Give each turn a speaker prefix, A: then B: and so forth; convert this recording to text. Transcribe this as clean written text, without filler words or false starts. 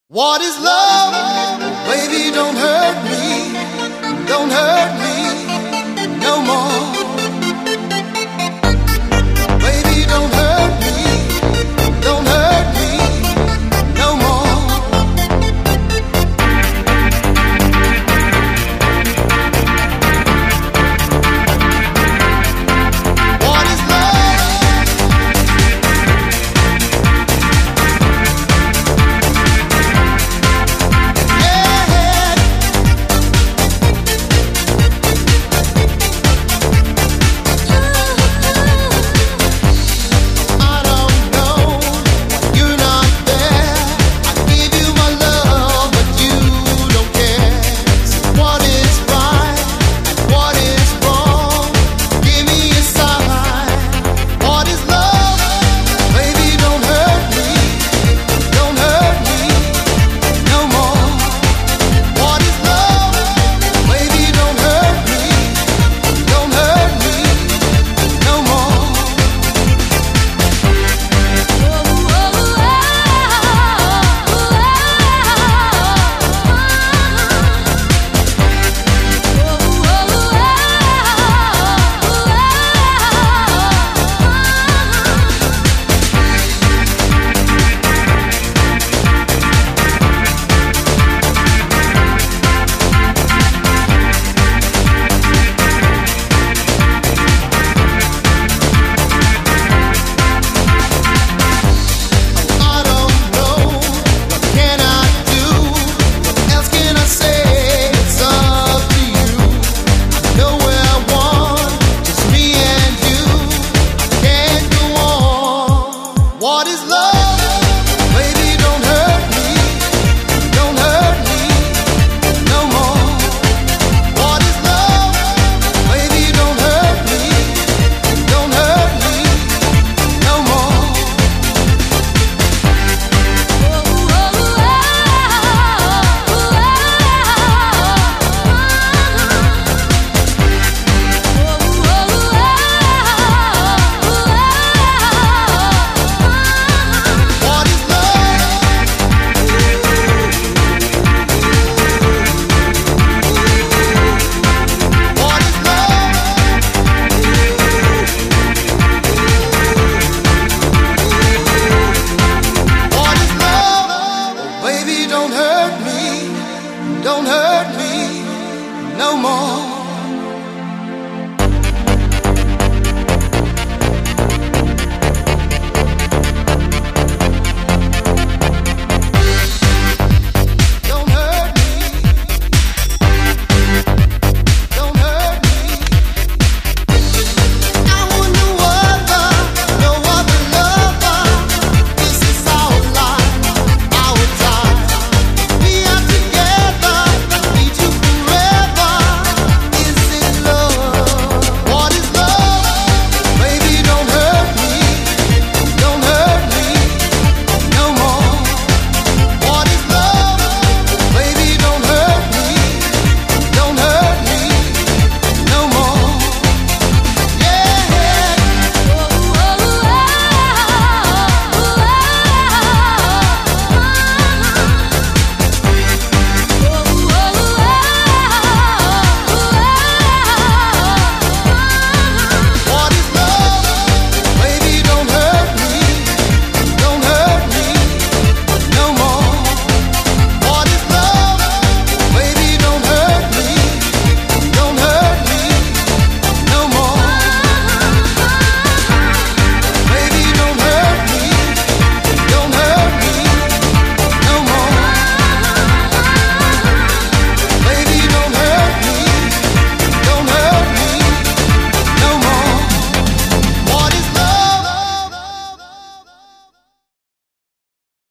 A: What is love? Baby, don't hurt me. Don't hurt me no more. Baby, don't hurt me. Don't hurt me no more. What is love? Yeah. I don't know. You're not there. I give you my love, but you don't care. So what is right and what is wrong? Give me a sign. What is love? Baby, don't hurt me. Don't hurt me no more. What is love? Baby, don't hurt me. Don't hurt me no more. I don't know. What can I do? What else can I say? It's up to you. I know where I want, just me and you. I can't go on. What is love? Baby, don't hurt me. Don't hurt me no more. What is love? Baby, don't hurt me. Don't hurt me no more. What is love? What is love? What is love? Oh, baby, don't hurt me. Don't hurt me no more.